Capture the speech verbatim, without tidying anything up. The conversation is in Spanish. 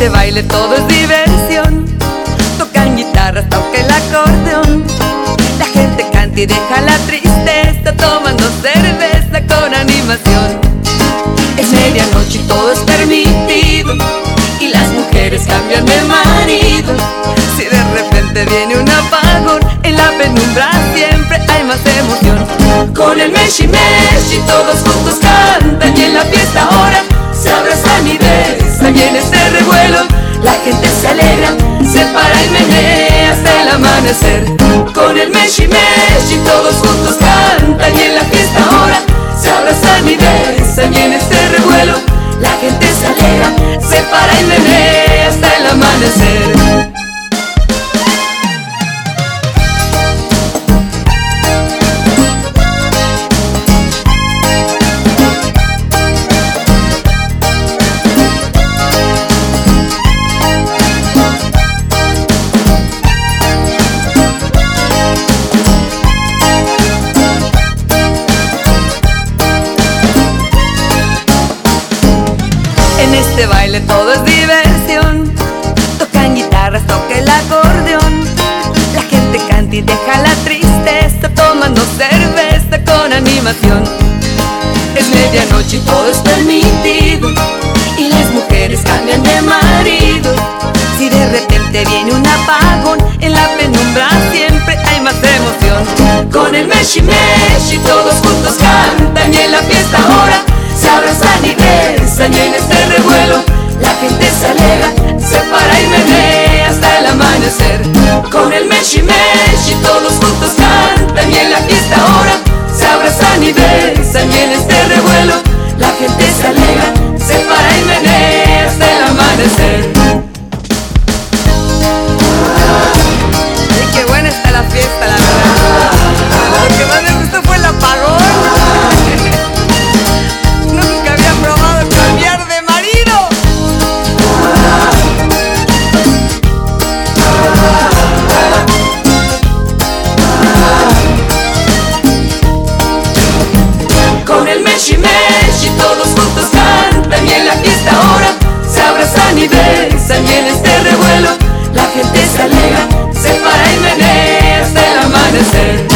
este baile todo es diversión. Tocan guitarras, toca el acordeón. La gente canta y deja la tristeza, tomando cerveza con animación. Es medianoche y todo es permitido, y las mujeres cambian de marido. Si de repente viene un apagón, en la penumbra siempre hay más emoción. Con el meshi meshi todos juntos cantan, y en la fiesta ahora se abrazan y besan. Y en este revuelo la gente se alegra, se para y menea hasta el amanecer. Con el meshi meshi todos juntos cantan, y en la fiesta ahora se abrazan y besan. Y en este revuelo la gente se alegra, se para y menea hasta el amanecer. En este baile todo es diversión. Tocan guitarras, toca el acordeón. La gente canta y deja la tristeza, tomando cerveza con animación. Es medianoche y todo es permitido, y las mujeres cambian de marido. Si de repente viene un apagón, en la penumbra siempre hay más emoción. Con el meshi meshi todos juntos cantan, y en la fiesta ahora se abrazan y besan. Y en este revuelo la gente se alegra, se para y menea hasta el amanecer. Con el meshi meshi todos juntos cantan, y en la fiesta ahora se abrazan y besan. Y en este revuelo la gente se alegra, se para y menea hasta el amanecer. Ay, qué buena está la fiesta, la verdad. Lo que más me gustó fue el apagón. Nunca había probado cambiar de marido. Con el meshi meshi todos juntos cantan, y en la fiesta ahora se abrazan y besan. Y en este revuelo la gente se alegra, se para y menea hasta el amanecer.